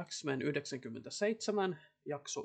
X-Men 97, jakso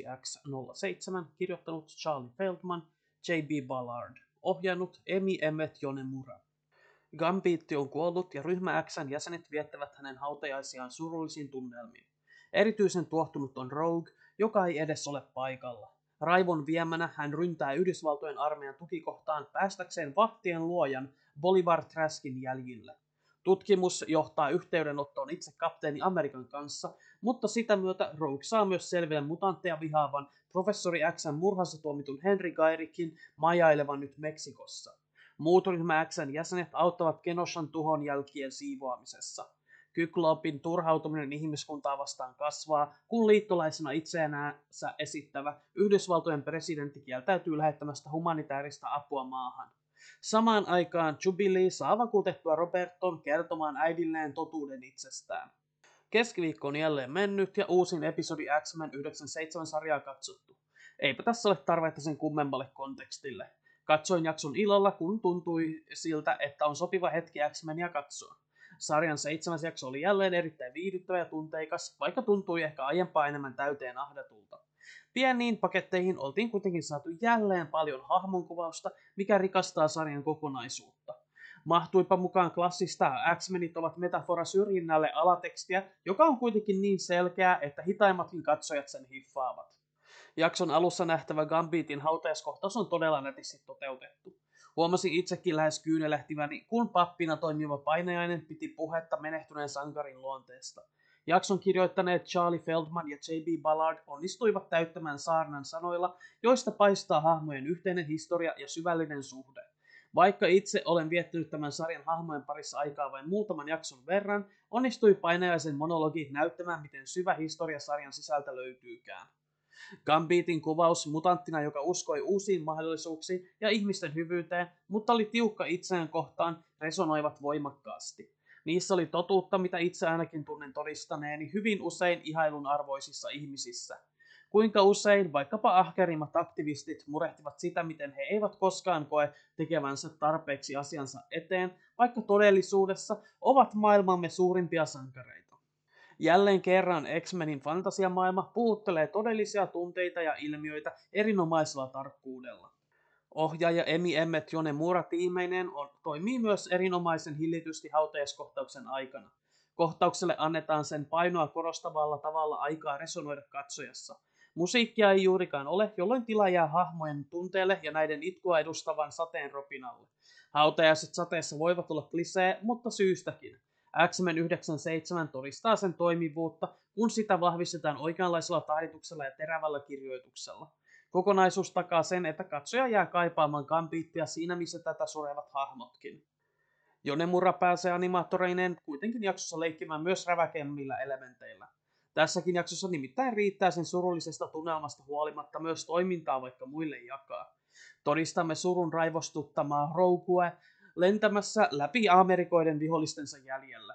1X07, kirjoittanut Charlie Feldman, J.B. Ballard, ohjannut Emi Emmet Yonemura. Gambiitti on kuollut ja ryhmä X:n jäsenet viettävät hänen hautajaisiaan surullisiin tunnelmiin. Erityisen tuohtunut on Rogue, joka ei edes ole paikalla. Raivon viemänä hän ryntää Yhdysvaltojen armeijan tukikohtaan päästäkseen vahtien luojan Bolivar Traskin jäljille. Tutkimus johtaa yhteydenottoon itse kapteeni Amerikan kanssa, mutta sitä myötä Rogue saa myös selville mutantteja vihaavan professori X:n murhassa tuomitun Henry Gairikin majailevan nyt Meksikossa. Muut ryhmä X:n jäsenet auttavat Kenoshan tuhon jälkien siivoamisessa. Kyklopin turhautuminen ihmiskuntaa vastaan kasvaa, kun liittolaisena itseänsä esittävä Yhdysvaltojen presidentti kieltäytyy lähettämästä humanitaarista apua maahan. Samaan aikaan Jubilee saa vakuutettua Roberton kertomaan äidilleen totuuden itsestään. Keskiviikko on jälleen mennyt ja uusin episodi X-Men 97-sarjaa katsottu. Eipä tässä ole tarvetta sen kummemmalle kontekstille. Katsoin jakson ilolla, kun tuntui siltä, että on sopiva hetki X-Menia katsoa. Sarjan 7. jakso oli jälleen erittäin viihdyttävä ja tunteikas, vaikka tuntui ehkä aiempaa enemmän täyteen ahdatulta. Pieniin paketteihin oltiin kuitenkin saatu jälleen paljon hahmonkuvausta, mikä rikastaa sarjan kokonaisuutta. Mahtuipa mukaan klassista X-Menit ovat metafora syrjinnälle alatekstiä, joka on kuitenkin niin selkeää, että hitaimmatkin katsojat sen hiffaavat. Jakson alussa nähtävä Gambiitin hautajaiskohtaus on todella nätisti toteutettu. Huomasin itsekin lähes kyynelehtiväni, kun pappina toimiva painajainen piti puhetta menehtyneen sankarin luonteesta. Jakson kirjoittaneet Charlie Feldman ja J.B. Ballard onnistuivat täyttämään saarnan sanoilla, joista paistaa hahmojen yhteinen historia ja syvällinen suhde. Vaikka itse olen viettänyt tämän sarjan hahmojen parissa aikaa vain muutaman jakson verran, onnistui painajaisen monologi näyttämään, miten syvä historia sarjan sisältä löytyykään. Gambiitin kuvaus mutanttina, joka uskoi uusiin mahdollisuuksiin ja ihmisten hyvyyteen, mutta oli tiukka itseään kohtaan, resonoivat voimakkaasti. Niissä oli totuutta, mitä itse ainakin tunnen todistaneeni hyvin usein ihailun arvoisissa ihmisissä. Kuinka usein vaikkapa ahkerimmat aktivistit murehtivat sitä, miten he eivät koskaan koe tekevänsä tarpeeksi asiansa eteen, vaikka todellisuudessa ovat maailmamme suurimpia sankareita. Jälleen kerran X-Menin fantasiamaailma puhuttelee todellisia tunteita ja ilmiöitä erinomaisella tarkkuudella. Ohjaaja Emi Emmet Yonemura tiimeineen toimii myös erinomaisen hillitysti hautajaiskohtauksen aikana. Kohtaukselle annetaan sen painoa korostavalla tavalla aikaa resonoida katsojassa. Musiikkia ei juurikaan ole, jolloin tila jää hahmojen tunteelle ja näiden itkua edustavan sateen ropinalle. Hautajaiset sateessa voivat olla klisee, mutta syystäkin. X-Men 97 todistaa sen toimivuutta, kun sitä vahvistetaan oikeanlaisella tahdituksella ja terävällä kirjoituksella. Kokonaisuus takaa sen, että katsoja jää kaipaamaan Gambiittia siinä, missä tätä surevat hahmotkin. Yonemura pääsee animaattoreineen kuitenkin jaksossa leikkimään myös räväkemmillä elementeillä. Tässäkin jaksossa nimittäin riittää sen surullisesta tunnelmasta huolimatta myös toimintaa, vaikka muille jakaa. Todistamme surun raivostuttamaa Roguea lentämässä läpi Amerikoiden vihollistensa jäljellä.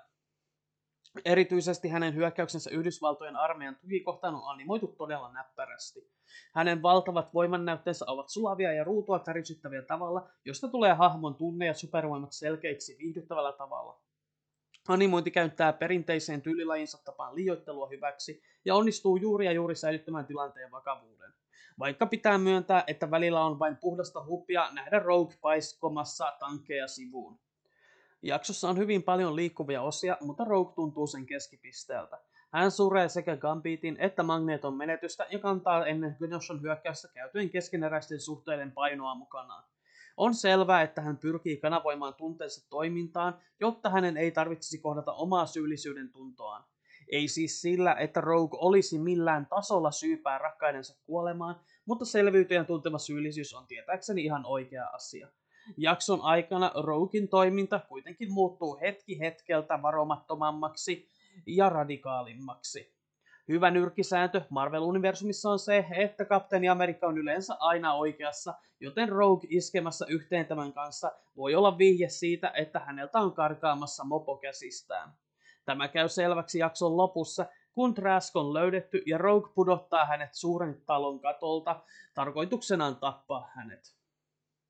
Erityisesti hänen hyökkäyksensä Yhdysvaltojen armeijan tukikohtaan on animoitu todella näppärästi. Hänen valtavat voimannäytteensä ovat sulavia ja ruutua tärisyttäviä tavalla, josta tulee hahmon tunne ja supervoimat selkeiksi viihdyttävällä tavalla. Animointi käyttää perinteiseen tyylilajinsa tapaan liioittelua hyväksi ja onnistuu juuri ja juuri säilyttämään tilanteen vakavuuden. Vaikka pitää myöntää, että välillä on vain puhdasta huppia nähdä Rogue paiskomassa tankkeja sivuun. Jaksossa on hyvin paljon liikkuvia osia, mutta Rogue tuntuu sen keskipisteeltä. Hän suree sekä Gambiitin että Magneton menetystä ja kantaa ennen Kenoshan hyökkäystä käytyjen keskeneräisten suhteiden painoa mukanaan. On selvää, että hän pyrkii kanavoimaan tunteensa toimintaan, jotta hänen ei tarvitsisi kohdata omaa syyllisyyden tuntoaan. Ei siis sillä, että Rogue olisi millään tasolla syypää rakkaidensa kuolemaan, mutta selviytyjän tuntema syyllisyys on tietääkseni ihan oikea asia. Jakson aikana Roguin toiminta kuitenkin muuttuu hetki hetkeltä varomattomammaksi ja radikaalimmaksi. Hyvä nyrkkisääntö Marvel-universumissa on se, että kapteeni Amerikka on yleensä aina oikeassa, joten Rogue iskemässä yhteen tämän kanssa voi olla vihje siitä, että häneltä on karkaamassa mopo käsistään. Tämä käy selväksi jakson lopussa, kun Trask on löydetty ja Rogue pudottaa hänet suuren talon katolta, tarkoituksenaan tappaa hänet.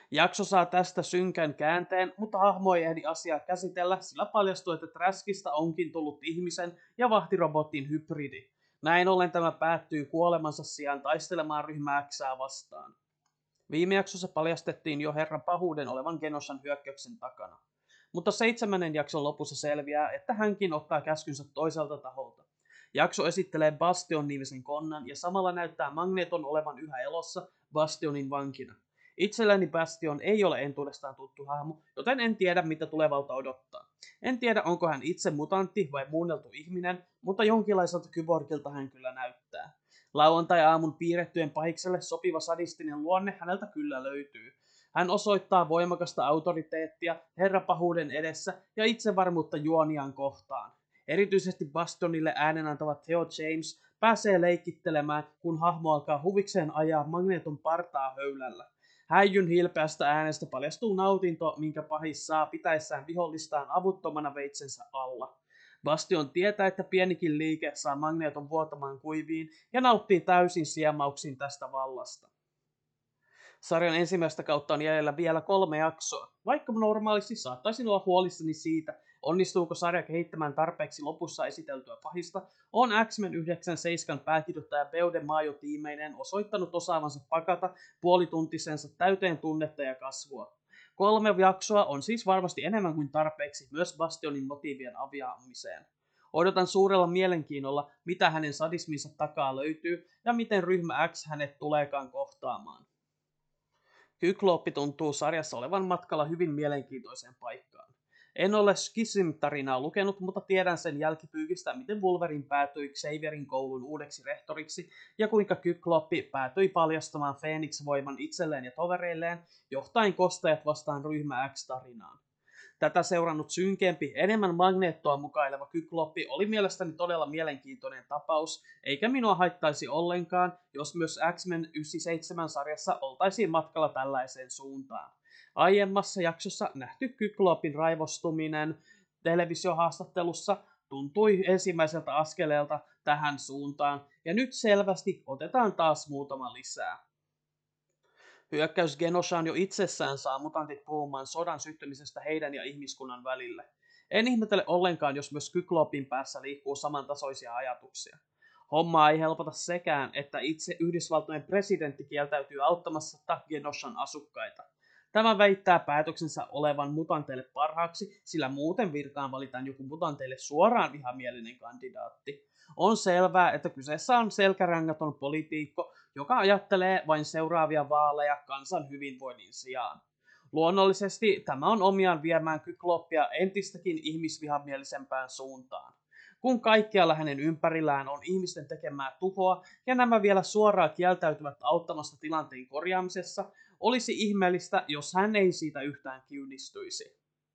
Jakso saa tästä synkän käänteen, mutta hahmo ei ehdi asiaa käsitellä, sillä paljastuu, että Traskista onkin tullut ihmisen ja vahtirobotin hybridi. Näin ollen tämä päättyy kuolemansa sijaan taistelemaan ryhmää Xää vastaan. Viime jaksossa paljastettiin jo herran pahuuden olevan Genoshan hyökkäyksen takana. Mutta 7. jakson lopussa selviää, että hänkin ottaa käskynsä toiselta taholta. Jakso esittelee Bastion-nimisen konnan ja samalla näyttää Magneton olevan yhä elossa Bastionin vankina. Itselläni Bastion ei ole entuudestaan tuttu hahmo, joten en tiedä mitä tulevalta odottaa. En tiedä onko hän itse mutantti vai muunneltu ihminen, mutta jonkinlaiselta kyborgilta hän kyllä näyttää. Lauantai-aamun piirrettyjen pahikselle sopiva sadistinen luonne häneltä kyllä löytyy. Hän osoittaa voimakasta autoriteettia herrapahuuden edessä ja itsevarmuutta juoniaan kohtaan. Erityisesti Bastionille äänen antava Theo James pääsee leikittelemään, kun hahmo alkaa huvikseen ajaa Magneton partaa höylällä. Häijyn hilpeästä äänestä paljastuu nautinto, minkä pahis saa pitäessään vihollistaan avuttomana veitsensä alla. Bastion tietää, että pienikin liike saa Magneton vuotamaan kuiviin ja nauttii täysin siemauksin tästä vallasta. Sarjan ensimmäistä kautta on jäljellä vielä 3 jaksoa. Vaikka normaalisti saattaisin olla huolissani siitä, onnistuuko sarja kehittämään tarpeeksi lopussa esiteltyä pahista, on X-Men 97 pääkirjoittaja Beude Majo tiimeinen osoittanut osaavansa pakata puolituntisensa täyteen tunnetta ja kasvua. 3 jaksoa on siis varmasti enemmän kuin tarpeeksi myös Bastionin motiivien avjaamiseen. Odotan suurella mielenkiinnolla, mitä hänen sadisminsa takaa löytyy ja miten ryhmä X hänet tuleekaan kohtaamaan. Kykloppi tuntuu sarjassa olevan matkalla hyvin mielenkiintoiseen paikkaan. En ole Schism-tarinaa lukenut, mutta tiedän sen jälkipyykistä, miten Wolverine päätyi Xavierin koulun uudeksi rehtoriksi ja kuinka Kykloppi päätyi paljastamaan Phoenix-voiman itselleen ja tovereilleen, johtaen kostajat vastaan ryhmä X-tarinaan. Tätä seurannut synkempi, enemmän Magnettoa mukaileva Kykloppi oli mielestäni todella mielenkiintoinen tapaus, eikä minua haittaisi ollenkaan, jos myös X-Men 97-sarjassa oltaisiin matkalla tällaiseen suuntaan. Aiemmassa jaksossa nähty Kyklopin raivostuminen televisiohaastattelussa tuntui ensimmäiseltä askeleelta tähän suuntaan, ja nyt selvästi otetaan taas muutama lisää. Hyökkäys Genoshaan jo itsessään saa mutantit puhumaan sodan syttymisestä heidän ja ihmiskunnan välille. En ihmetele ollenkaan, jos myös Kyklopin päässä liikkuu samantasoisia ajatuksia. Hommaa ei helpota sekään, että itse Yhdysvaltojen presidentti kieltäytyy auttamasta Genoshan asukkaita. Tämä väittää päätöksensä olevan mutanteille parhaaksi, sillä muuten virkaan valitaan joku mutanteille suoraan vihamielinen kandidaatti. On selvää, että kyseessä on selkärangaton poliitikko, joka ajattelee vain seuraavia vaaleja kansan hyvinvoinnin sijaan. Luonnollisesti tämä on omiaan viemään Kykloppia entistäkin ihmisvihamielisempään suuntaan. Kun kaikkialla hänen ympärillään on ihmisten tekemää tuhoa ja nämä vielä suoraan kieltäytyvät auttamasta tilanteen korjaamisessa, olisi ihmeellistä, jos hän ei siitä yhtään kiinnistyisi.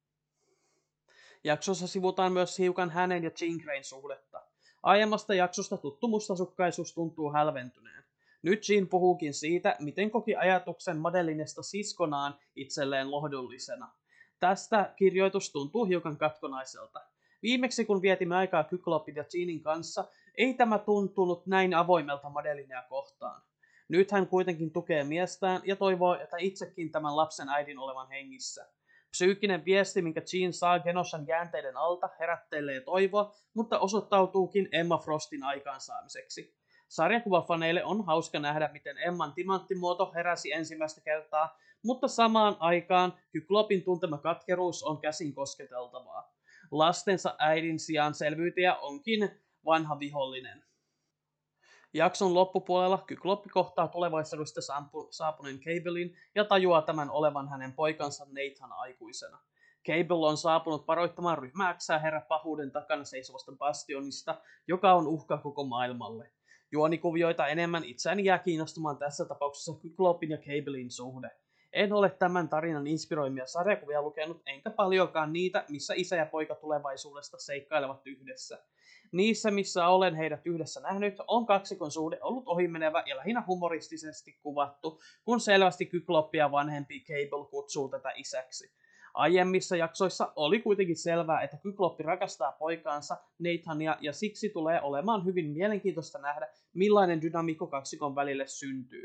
Jaksossa sivutaan myös hiukan hänen ja Jean Greyn suhdetta. Aiemmasta jaksosta tuttu mustasukkaisuus tuntuu hälventyneen. Nyt Jean puhuukin siitä, miten koki ajatuksen Madelinesta siskonaan itselleen lohdullisena. Tästä kirjoitus tuntuu hiukan katkonaiselta. Viimeksi kun vietimme aikaa Kyklopin ja Jeanin kanssa, ei tämä tuntunut näin avoimelta Madelinea kohtaan. Nyt hän kuitenkin tukee miestään ja toivoo, että itsekin tämän lapsen äidin olevan hengissä. Psyykkinen viesti, minkä Jean saa Genoshan jäänteiden alta, herättelee toivoa, mutta osoittautuukin Emma Frostin aikaansaamiseksi. Sarjakuvafaneille on hauska nähdä, miten Emman timanttimuoto heräsi ensimmäistä kertaa, mutta samaan aikaan Kyklopin tuntema katkeruus on käsin kosketeltavaa. Lastensa äidin sijaan selviytyjä onkin vanha vihollinen. Jakson loppupuolella Kykloppi kohtaa tulevaisuudesta saapuneen Cablein ja tajuaa tämän olevan hänen poikansa Nathan aikuisena. Cable on saapunut varoittamaan ryhmää Xää herra pahuuden takana seisovasta Bastionista, joka on uhka koko maailmalle. Juonikuvioita enemmän itseäni jää kiinnostumaan tässä tapauksessa Kyklopin ja Cablein suhde. En ole tämän tarinan inspiroimia sarjakuvia lukenut, enkä paljonkaan niitä, missä isä ja poika tulevaisuudesta seikkailevat yhdessä. Niissä, missä olen heidät yhdessä nähnyt, on kaksikon suhde ollut ohimenevä ja lähinnä humoristisesti kuvattu, kun selvästi Kykloppia vanhempi Cable kutsuu tätä isäksi. Aiemmissa jaksoissa oli kuitenkin selvää, että Kykloppi rakastaa poikaansa Nathania ja siksi tulee olemaan hyvin mielenkiintoista nähdä, millainen dynamiikko kaksikon välille syntyy.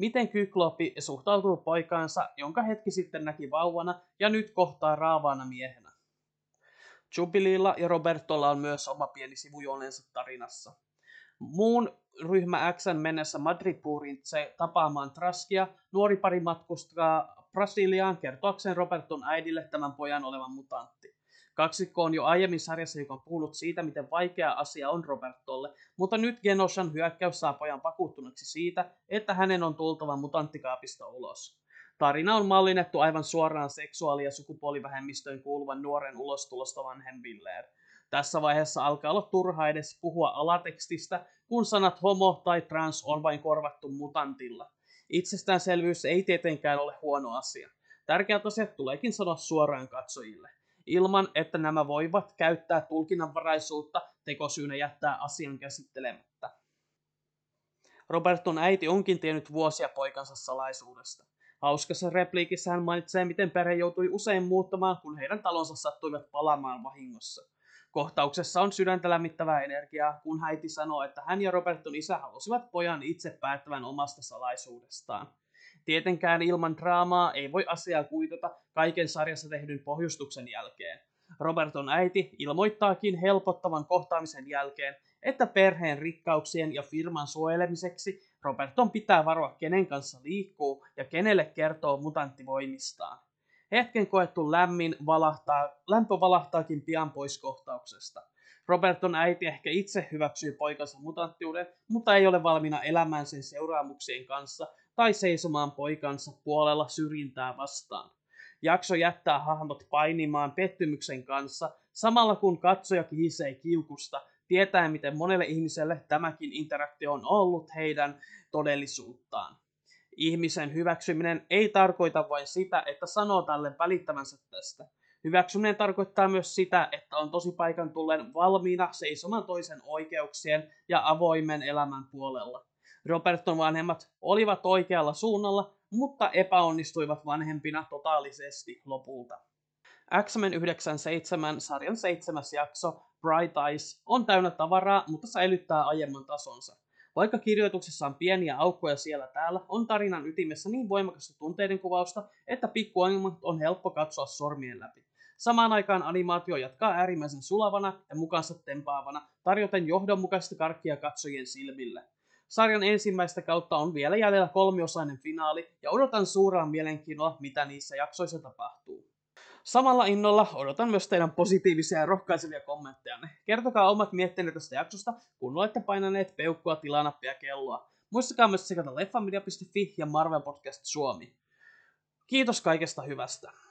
miten Kyklopi suhtautuu poikaansa, jonka hetki sitten näki vauvana ja nyt kohtaa raavaana miehenä. Jubileella ja Robertolla on myös oma pieni sivujuoneensa tarinassa. Muun ryhmä X:n mennessä Madripoorintse tapaamaan Traskia, nuori pari matkustaa Brasiliaan kertoakseen Roberton äidille tämän pojan olevan mutantti. Kaksikko on jo aiemmin sarjassa hiukan puhunut siitä, miten vaikea asia on Robertolle, mutta nyt Genoshan hyökkäys saa pojan vakuuttuneeksi siitä, että hänen on tultava mutanttikaapista ulos. Tarina on mallinnettu aivan suoraan seksuaali- ja sukupuolivähemmistöön kuuluvan nuoren ulostulosta vanhemmilleen. Tässä vaiheessa alkaa olla turha edes puhua alatekstistä, kun sanat homo tai trans on vain korvattu mutantilla. Itsestäänselvyys ei tietenkään ole huono asia. Tärkeät asiat tuleekin sanoa suoraan katsojille, ilman että nämä voivat käyttää tulkinnanvaraisuutta tekosyynä jättää asian käsittelemättä. Roberton äiti onkin tiennyt vuosia poikansa salaisuudesta. Hauskassa repliikissä hän mainitsee, miten perhe joutui usein muuttamaan, kun heidän talonsa sattuivat palamaan vahingossa. Kohtauksessa on sydäntä lämmittävää energiaa, kun äiti sanoo, että hän ja Roberton isä halusivat pojan itse päättävän omasta salaisuudestaan. Tietenkään ilman draamaa ei voi asiaa kuitata kaiken sarjassa tehdyn pohjustuksen jälkeen. Roberton äiti ilmoittaakin helpottavan kohtaamisen jälkeen, että perheen rikkauksien ja firman suojelemiseksi Roberton pitää varoa, kenen kanssa liikkuu ja kenelle kertoo mutanttivoimistaan. Hetken koettu lämpö valahtaakin pian pois kohtauksesta. Roberton äiti ehkä itse hyväksyy poikansa mutanttiuden, mutta ei ole valmiina elämään sen seuraamuksien kanssa tai seisomaan poikansa puolella syrjintää vastaan. Jakso jättää hahmot painimaan pettymyksen kanssa, samalla kun katsoja kihisee kiukusta, tietäen miten monelle ihmiselle tämäkin interaktio on ollut heidän todellisuuttaan. Ihmisen hyväksyminen ei tarkoita vain sitä, että sanoo tälle välittävänsä tästä. Hyväksyminen tarkoittaa myös sitä, että on tosipaikan tullen valmiina seisomaan toisen oikeuksien ja avoimen elämän puolella. Roberton vanhemmat olivat oikealla suunnalla, mutta epäonnistuivat vanhempina totaalisesti lopulta. X-Men 97 sarjan 7. jakso, Bright Eyes, on täynnä tavaraa, mutta säilyttää aiemman tasonsa. Vaikka kirjoituksessa on pieniä aukkoja siellä täällä, on tarinan ytimessä niin voimakasta tunteiden kuvausta, että pikkuangelmat on helppo katsoa sormien läpi. Samaan aikaan animaatio jatkaa äärimmäisen sulavana ja mukansa tempaavana, tarjoten johdonmukaista karkkia katsojien silmille. Sarjan ensimmäistä kautta on vielä jäljellä 3-osainen finaali, ja odotan suuraa mielenkiinnolla, mitä niissä jaksoissa tapahtuu. Samalla innolla odotan myös teidän positiivisia ja rohkaisevia kommenttejanne. Kertokaa omat mietteenne tästä jaksosta, kun olette painaneet peukkua, tilanappia ja kelloa. Muistakaa myös tsekata leffamedia.fi ja Marvel Podcast Suomi. Kiitos kaikesta hyvästä.